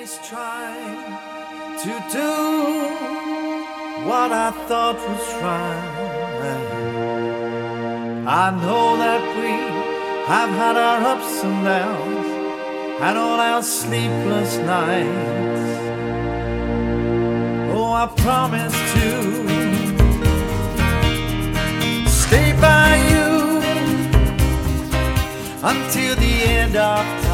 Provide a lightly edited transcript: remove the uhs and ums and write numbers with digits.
always tried to do what I thought was right. I know that we have had our ups and downs and all our sleepless nights. Oh, I promise to stay by you until the end of time.